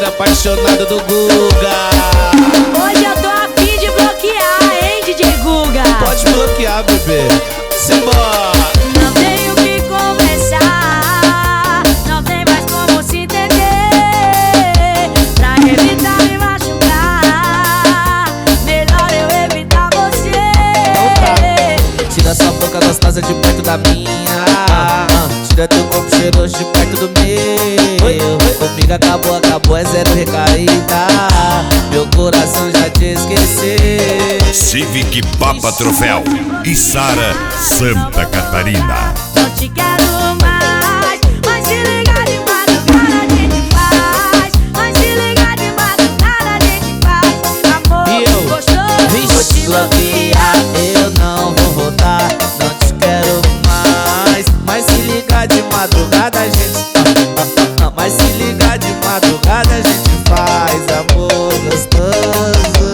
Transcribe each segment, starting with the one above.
parceiro apaixonado do Guga. Hoje eu tô a fim de bloquear, hein, DJ Guga? Pode bloquear, bebê. Simbora. Não tenho o que conversar, não tem mais como se entender. Pra evitar me machucar, melhor eu evitar você. Tira sua boca gostosa de perto da minha. Tira teu corpo cheiroso de perto do meu. Comigo acabou, é zero recaída. Meu coração já te esqueceu. Civic Papa Troféu e Sara, Santa Catarina. Não te quero mais, mas se ligar de madrugada a gente faz. Mas se ligar de madrugada a gente faz. Amor, E eu? gostoso, Vou te bloquear, eu não vou voltar. Não te quero mais. Mas se ligar de madrugada a gente mas se ligar de madrugada a gente faz amor gostoso.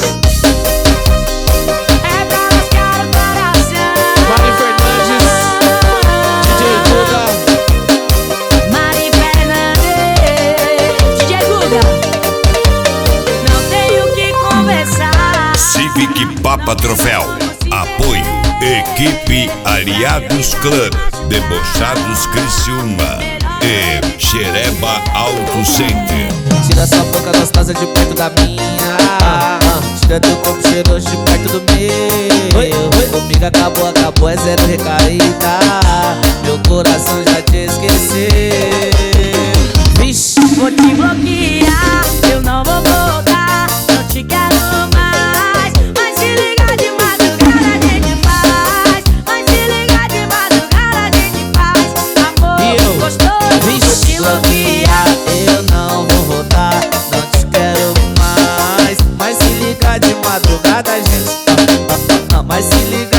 É pra lascar o coração. Mari Fernandes, DJ Guga. Mari Fernandes, DJ Guga. Não tenho o que conversar. Civic Papa Troféu. Apoio Equipe Aliados Club, Debochados Criciúma e Xereba Auto Center. Tira sua boca gostosa de perto da minha. Tira teu corpo cheiroso de perto do meu. Comigo acabou, é zero recaída. Meu coração já te esqueceu. Vixe, Vou te bloquear, eu não vou voltar. Não te quero mais. Mas se ligar de madrugada a gente faz. Mas se ligar de madrugada a gente faz. Amor, E eu? gostoso, vou vixe, te bloquear. eu não vou voltar. Não te quero mais. Mas se ligar de madrugada a gente mas se ligar